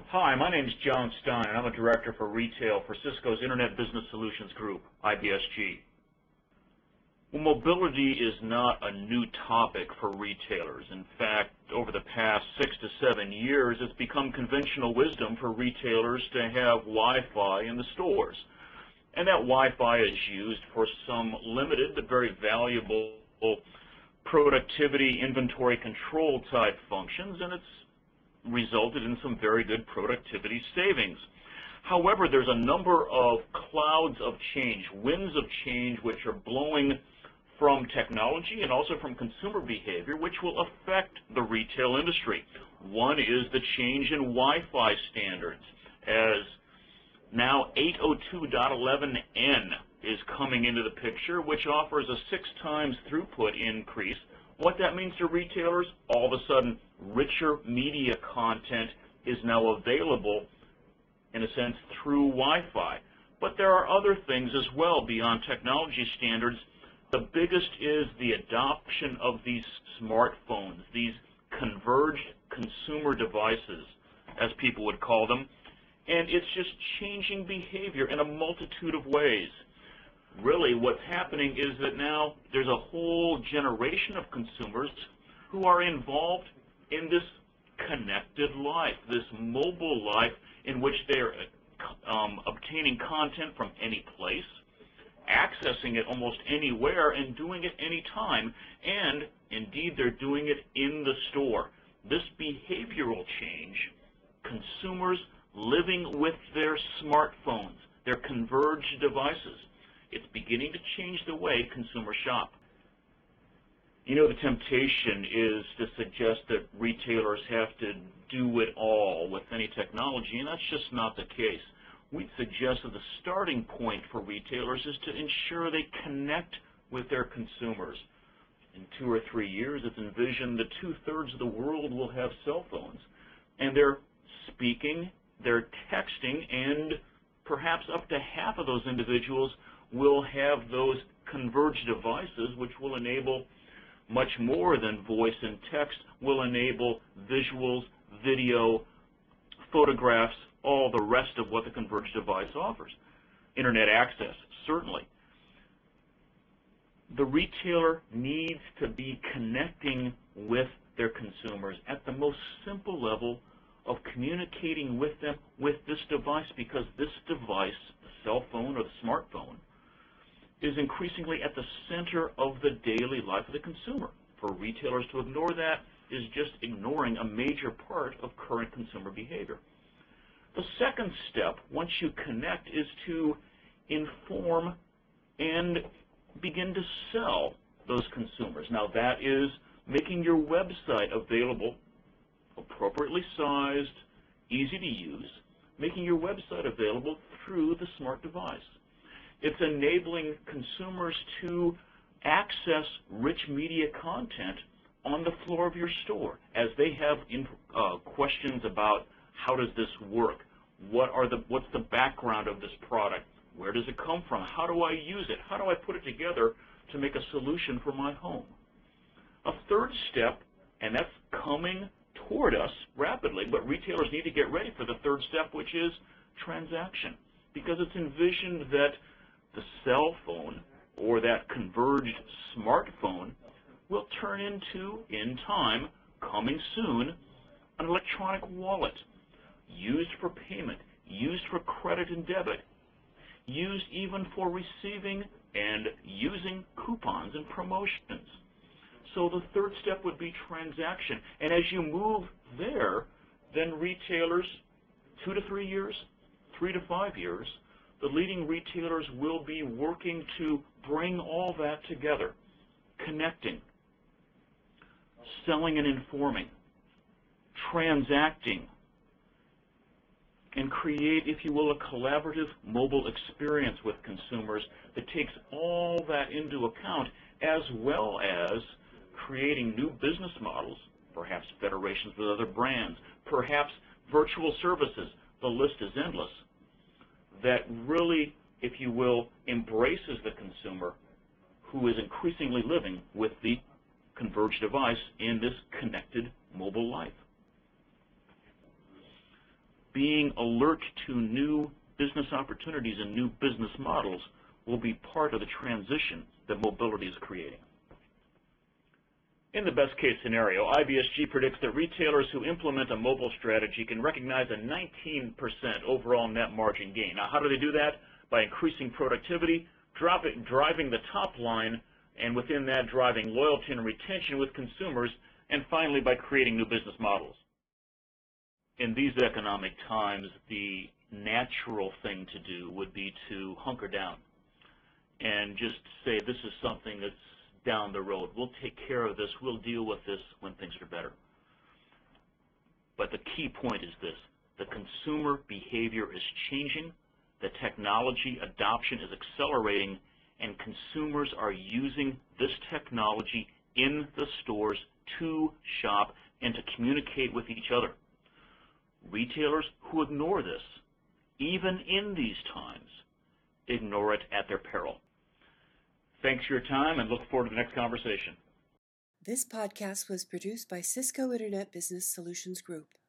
Hi, my name is John Stein, and I'm a director for retail for Cisco's Internet Business Solutions Group, IBSG. Well, mobility is not a new topic for retailers. In fact, over the past 6 to 7 years, it's become conventional wisdom for retailers to have Wi-Fi in the stores. And that Wi-Fi is used for some limited but very valuable productivity inventory control type functions, and it's resulted in some very good productivity savings. However, there's a number of clouds of change, winds of change, which are blowing from technology and also from consumer behavior, which will affect the retail industry. One is the change in Wi-Fi standards, as now 802.11n is coming into the picture, which offers a 6 times throughput increase. What that means to retailers, all of a sudden, richer media content is now available, in a sense, through Wi-Fi. But there are other things as well beyond technology standards. The biggest is the adoption of these smartphones, these converged consumer devices, as people would call them, and it's just changing behavior in a multitude of ways. Really, what's happening is that now there's a whole generation of consumers who are involved in this connected life, this mobile life in which they're obtaining content from any place, accessing it almost anywhere, and doing it anytime, and indeed they're doing it in the store. This behavioral change, consumers living with their smartphones, their converged devices, it's beginning to change the way consumers shop. You know, the temptation is to suggest that retailers have to do it all with any technology, and that's just not the case. We'd suggest that the starting point for retailers is to ensure they connect with their consumers. In 2 or 3 years, it's envisioned that 2/3 of the world will have cell phones, and they're speaking, they're texting, and perhaps up to half of those individuals will have those converged devices, which will enable much more than voice and text, will enable visuals, video, photographs, all the rest of what the converged device offers. Internet access, certainly. The retailer needs to be connecting with their consumers at the most simple level of communicating with them with this device, because this device, the cell phone or the smartphone, is increasingly at the center of the daily life of the consumer. For retailers to ignore that is just ignoring a major part of current consumer behavior. The second step, once you connect, is to inform and begin to sell those consumers. Now, that is making your website available, appropriately sized, easy to use, making your website available through the smart device. It's enabling consumers to access rich media content on the floor of your store as they have questions about how does this work, what's the background of this product, where does it come from, how do I use it, how do I put it together to make a solution for my home. A third step, and that's coming toward us rapidly, but retailers need to get ready for the third step, which is transaction, because it's envisioned that the cell phone or that converged smartphone will turn into, in time, coming soon, an electronic wallet used for payment, used for credit and debit, used even for receiving and using coupons and promotions. So the third step would be transaction. And as you move there, then retailers, 2 to 3 years, 3 to 5 years, the leading retailers will be working to bring all that together, connecting, selling and informing, transacting, and create, if you will, a collaborative mobile experience with consumers that takes all that into account, as well as creating new business models, perhaps federations with other brands, perhaps virtual services. The list is endless. That really, if you will, embraces the consumer who is increasingly living with the converged device in this connected mobile life. being alert to new business opportunities and new business models will be part of the transition that mobility is creating. In the best case scenario, IBSG predicts that retailers who implement a mobile strategy can recognize a 19% overall net margin gain. Now, how do they do that? By increasing productivity, driving the top line, and within that driving loyalty and retention with consumers, and finally by creating new business models. In these economic times, the natural thing to do would be to hunker down and just say, this is something that's down the road. We'll take care of this. We'll deal with this when things are better. But the key point is this. The consumer behavior is changing. The technology adoption is accelerating, and consumers are using this technology in the stores to shop and to communicate with each other. Retailers who ignore this, even in these times, ignore it at their peril. Thanks for your time, and look forward to the next conversation. This podcast was produced by Cisco Internet Business Solutions Group.